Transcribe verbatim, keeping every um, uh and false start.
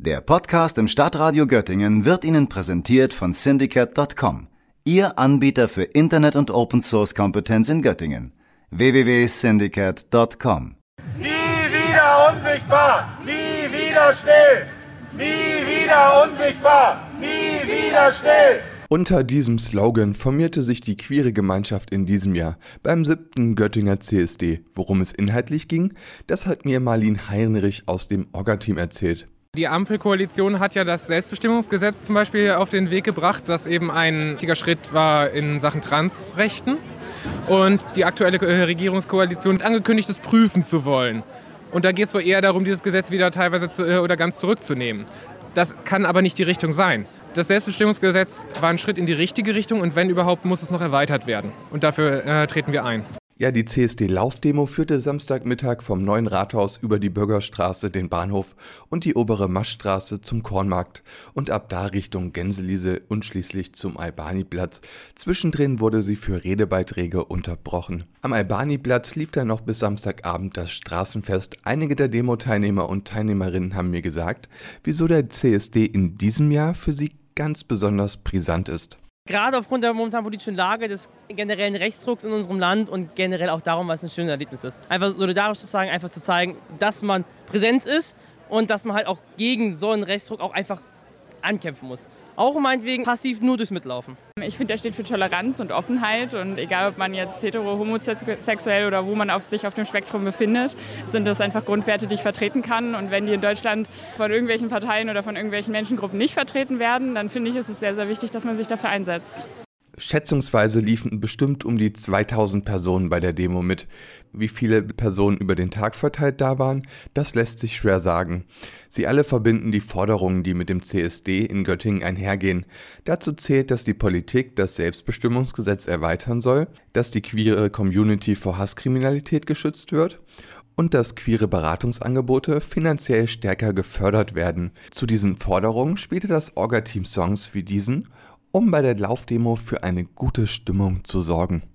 Der Podcast im Stadtradio Göttingen wird Ihnen präsentiert von Syndicate Punkt com, Ihr Anbieter für Internet- und Open-Source-Kompetenz in Göttingen. w w w punkt syndicate punkt com. Nie wieder unsichtbar, nie wieder still. Nie wieder unsichtbar, nie wieder still. Unter diesem Slogan formierte sich die queere Gemeinschaft in diesem Jahr beim siebten Göttinger C S D. Worum es inhaltlich ging, das hat mir Marlene Heinrich aus dem Orga-Team erzählt. Die Ampelkoalition hat ja das Selbstbestimmungsgesetz zum Beispiel auf den Weg gebracht, das eben ein wichtiger Schritt war in Sachen Transrechten. Und die aktuelle Regierungskoalition hat angekündigt, es prüfen zu wollen. Und da geht es wohl eher darum, dieses Gesetz wieder teilweise zu, oder ganz zurückzunehmen. Das kann aber nicht die Richtung sein. Das Selbstbestimmungsgesetz war ein Schritt in die richtige Richtung und wenn überhaupt, muss es noch erweitert werden. Und dafür äh, treten wir ein. Ja, die C S D-Laufdemo führte Samstagmittag vom Neuen Rathaus über die Bürgerstraße, den Bahnhof und die obere Maschstraße zum Kornmarkt und ab da Richtung Gänseliese und schließlich zum Albaniplatz. Zwischendrin wurde sie für Redebeiträge unterbrochen. Am Albaniplatz lief dann noch bis Samstagabend das Straßenfest. Einige der Demo-Teilnehmer und Teilnehmerinnen haben mir gesagt, wieso der C S D in diesem Jahr für sie ganz besonders brisant ist. Gerade aufgrund der momentanen politischen Lage, des generellen Rechtsdrucks in unserem Land und generell auch darum, was ein schönes Erlebnis ist. Einfach solidarisch zu sagen, einfach zu zeigen, dass man präsent ist und dass man halt auch gegen so einen Rechtsdruck auch einfach ankämpfen muss. Auch meinetwegen passiv nur durchs Mitlaufen. Ich finde, der steht für Toleranz und Offenheit und egal, ob man jetzt hetero, homosexuell oder wo man auf sich auf dem Spektrum befindet, sind das einfach Grundwerte, die ich vertreten kann. Und wenn die in Deutschland von irgendwelchen Parteien oder von irgendwelchen Menschengruppen nicht vertreten werden, dann finde ich, ist es sehr, sehr wichtig, dass man sich dafür einsetzt. Schätzungsweise liefen bestimmt um die zweitausend Personen bei der Demo mit. Wie viele Personen über den Tag verteilt da waren, das lässt sich schwer sagen. Sie alle verbinden die Forderungen, die mit dem C S D in Göttingen einhergehen. Dazu zählt, dass die Politik das Selbstbestimmungsgesetz erweitern soll, dass die queere Community vor Hasskriminalität geschützt wird und dass queere Beratungsangebote finanziell stärker gefördert werden. Zu diesen Forderungen spielte das Orga-Team Songs wie diesen, um bei der Laufdemo für eine gute Stimmung zu sorgen.